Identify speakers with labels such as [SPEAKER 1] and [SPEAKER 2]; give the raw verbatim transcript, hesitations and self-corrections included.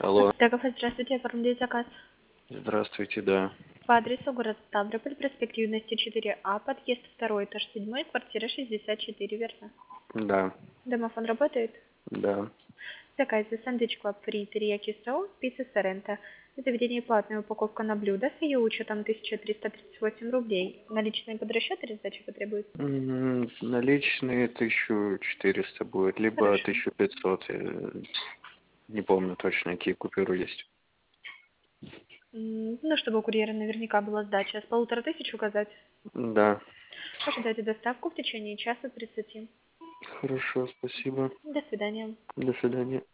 [SPEAKER 1] Алло.
[SPEAKER 2] Дагов, здравствуйте, оформляю заказ.
[SPEAKER 1] Здравствуйте, да.
[SPEAKER 2] По адресу город Ставрополь, проспект Юности четыре А, подъезд второй, этаж седьмой, квартира шестьдесят четыре, верно?
[SPEAKER 1] Да.
[SPEAKER 2] Домофон работает?
[SPEAKER 1] Да.
[SPEAKER 2] Заказ за Sandwich Club Free терияки соус, пицца Соренто. Заведение платная упаковка на блюдо с ее учетом тысяча триста тридцать восемь рублей. Наличные под расчет или сдача потребуется?
[SPEAKER 1] М, Наличные тысяча четыреста будет, либо
[SPEAKER 2] Хорошо.
[SPEAKER 1] тысяча пятьсот. я Не помню точно, какие купюры есть.
[SPEAKER 2] М, Ну, чтобы у курьера наверняка была сдача. С полутора тысяч указать.
[SPEAKER 1] Да.
[SPEAKER 2] Ожидайте доставку в течение часа тридцати.
[SPEAKER 1] Хорошо, спасибо.
[SPEAKER 2] До свидания.
[SPEAKER 1] До свидания.